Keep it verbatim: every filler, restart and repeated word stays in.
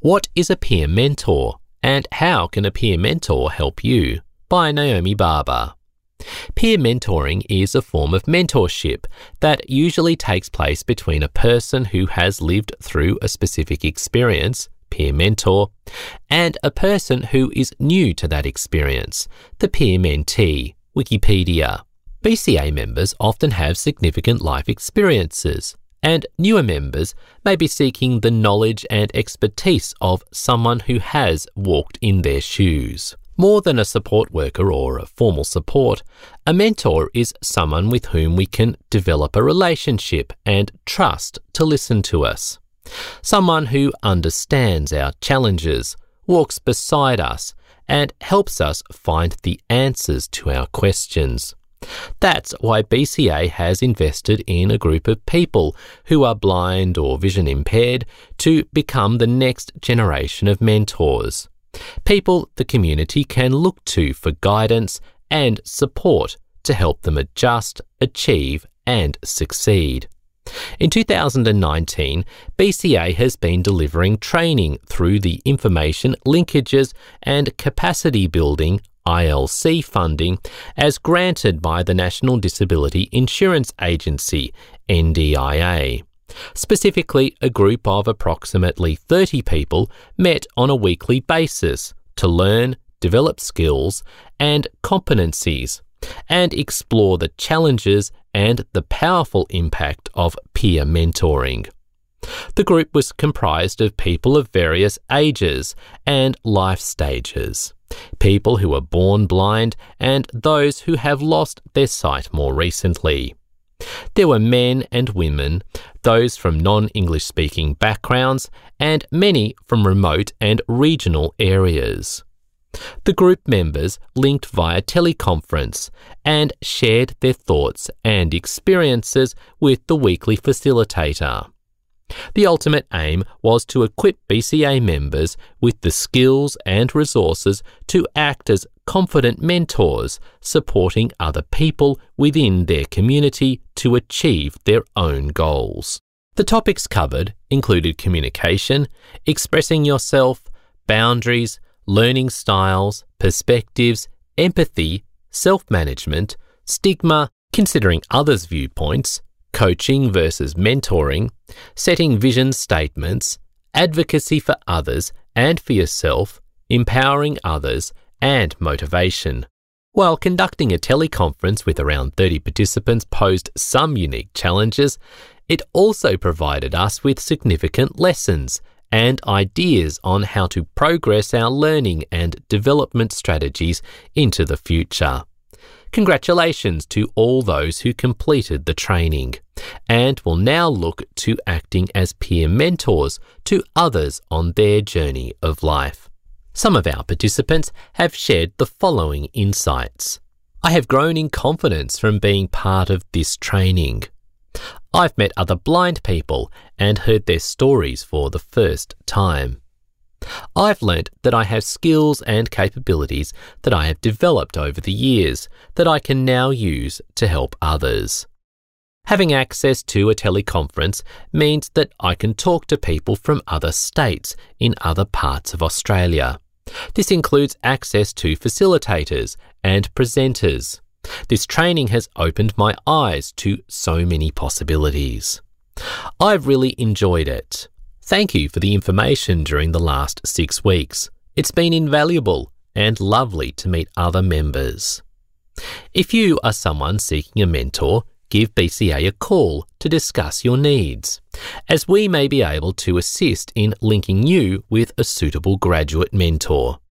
What is a peer mentor, and how can a peer mentor help you? By Naomi Barber. Peer mentoring is a form of mentorship that usually takes place between a person who has lived through a specific experience, peer mentor, and a person who is new to that experience, the peer mentee, Wikipedia. B C A members often have significant life experiences, and newer members may be seeking the knowledge and expertise of someone who has walked in their shoes. More than a support worker or a formal support, a mentor is someone with whom we can develop a relationship and trust to listen to us. Someone who understands our challenges, walks beside us, and helps us find the answers to our questions. That's why B C A has invested in a group of people who are blind or vision impaired to become the next generation of mentors. People the community can look to for guidance and support to help them adjust, achieve, and succeed. In two thousand nineteen, B C A has been delivering training through the Information Linkages and Capacity Building I L C funding as granted by the National Disability Insurance Agency, N D I A. Specifically, a group of approximately thirty people met on a weekly basis to learn, develop skills and competencies, and explore the challenges and the powerful impact of peer mentoring. The group was comprised of people of various ages and life stages, people who were born blind and those who have lost their sight more recently. There were men and women, those from non-English speaking backgrounds, and many from remote and regional areas. The group members linked via teleconference and shared their thoughts and experiences with the weekly facilitator. The ultimate aim was to equip B C A members with the skills and resources to act as confident mentors, supporting other people within their community to achieve their own goals. The topics covered included communication, expressing yourself, boundaries, learning styles, perspectives, empathy, self-management, stigma, considering others' viewpoints, coaching versus mentoring, setting vision statements, advocacy for others and for yourself, empowering others, and motivation. While conducting a teleconference with around thirty participants posed some unique challenges, it also provided us with significant lessons and ideas on how to progress our learning and development strategies into the future. Congratulations to all those who completed the training and will now look to acting as peer mentors to others on their journey of life. Some of our participants have shared the following insights. I have grown in confidence from being part of this training. I've met other blind people and heard their stories for the first time. I've learnt that I have skills and capabilities that I have developed over the years that I can now use to help others. Having access to a teleconference means that I can talk to people from other states in other parts of Australia. This includes access to facilitators and presenters. This training has opened my eyes to so many possibilities. I've really enjoyed it. Thank you for the information during the last six weeks. It's been invaluable and lovely to meet other members. If you are someone seeking a mentor, give B C A a call to discuss your needs, as we may be able to assist in linking you with a suitable graduate mentor.